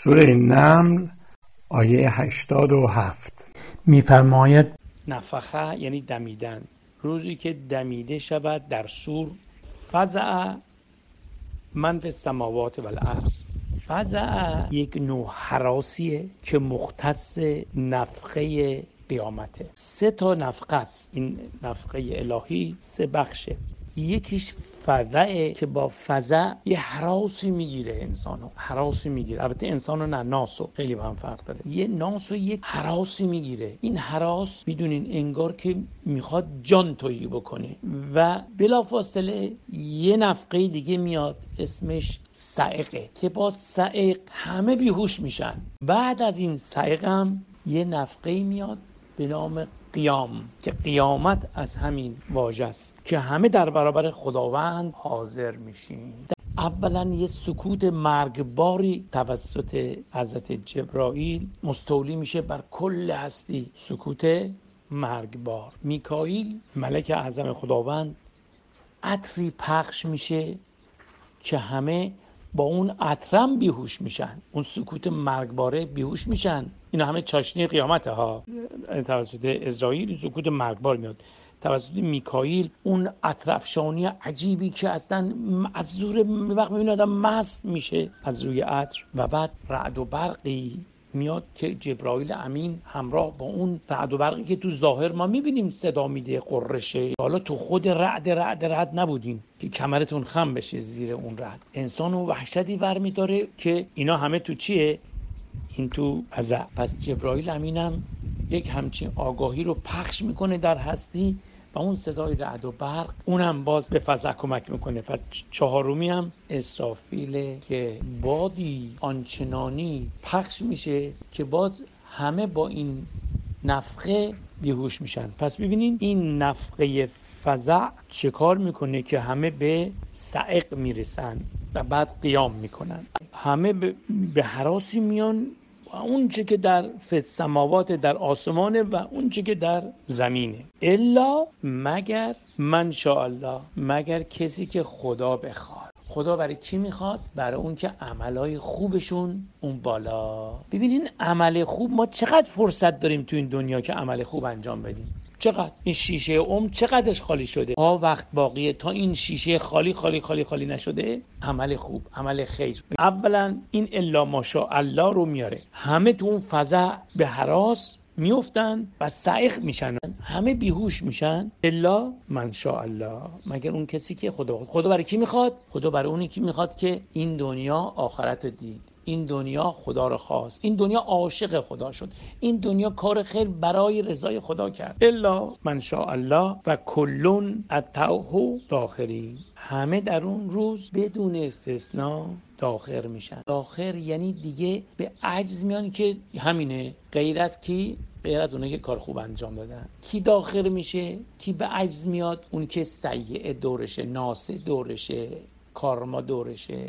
سوره نمل آیه 87 می‌فرماید نفخه یعنی دمیدن. روزی که دمیده شود در صور، فزع من فی السماوات و الارض. فزع یک نوع هراسیه که مختص نفخه قیامته. 3 نفخه است این نفخه الهی، 3 بخشه. یکیش فزعه که با فزع یه هراسی میگیره انسانو، هراسی میگیره. البته انسانو نه، ناسو، خیلی با هم فرق داره. یه ناسو یک هراسی میگیره. این هراس میدونین انگار که میخواد جان تویی بکنه و بلافاصله یه نفخه دیگه میاد اسمش صعقه که با صعق همه بیهوش میشن. بعد از این صعق هم یه نفخه میاد به نام قیام که قیامت از همین واژه است که همه در برابر خداوند حاضر میشیم. اولا یه سکوت مرگباری توسط حضرت جبرائیل مستولی میشه بر کل هستی، سکوت مرگبار. میکائیل ملک اعظم خداوند عطری پخش میشه که همه با اون عطرم بیهوش میشن، اون سکوت مرگباره بیهوش میشن. اینا همه چاشنی قیامته ها. توسط اسرائیل سکوت مرگبار میاد، توسط میکائیل اون عطرافشانی عجیبی که اصلا از زور وقت میبینه آدم مست میشه از روی عطر. و بعد رعد و برقی میاد که جبرائیل امین همراه با اون رعد و برقی که تو ظاهر ما میبینیم صدا میده، قرشه، حالا تو خود رعد نبودیم که کمرتون خم بشه زیر اون رعد. انسانو وحشتی ور میداره که اینا همه تو چیه؟ این تو فزع. پس جبرائیل امینم یک همچین آگاهی رو پخش میکنه در هستی و اون صدای رعد و برق اونم باز به فزع کمک میکنه. و 4می هم اسرافیله که بادی آنچنانی پخش میشه که باز همه با این نفخه بیهوش میشن. پس ببینین این نفخه فزع چه کار میکنه که همه به صعق میرسن و بعد قیام میکنن. همه به هراسی میان، اون چه که در السماوات در آسمانه و اون چه که در زمینه، الا مگر من شاء الله، مگر کسی که خدا بخواد. خدا برای کی میخواد؟ برای اون که عملای خوبشون اون بالا. ببینین عمل خوب، ما چقدر فرصت داریم تو این دنیا که عمل خوب انجام بدیم. چقدر این شیشه چقدرش خالی شده. وقت باقیه تا این شیشه خالی نشده. عمل خوب، عمل خیر. اولا این الا ماشاءالله رو میاره. همه تو اون فزع به هراس میفتن و صعق میشن، همه بیهوش میشن. الا من شاء الله، مگر اون کسی که خدا برای کی میخواد؟ خدا برای اونی که میخواد که این دنیا آخرت رو دید، این دنیا خدا رو خواست، این دنیا عاشق خدا شد، این دنیا کار خیر برای رضای خدا کرد. الا من شاء الله و کلون اتوه داخرین، همه در اون روز بدون استثناء داخر میشن. داخر یعنی دیگه به عجز میان که همینه، غیر از کی؟ غیر از اونایی که کار خوب انجام دادن. کی داخر میشه؟ کی به عجز میاد؟ اون که سیئه دورشه، ناسه دورشه، کارما دورشه،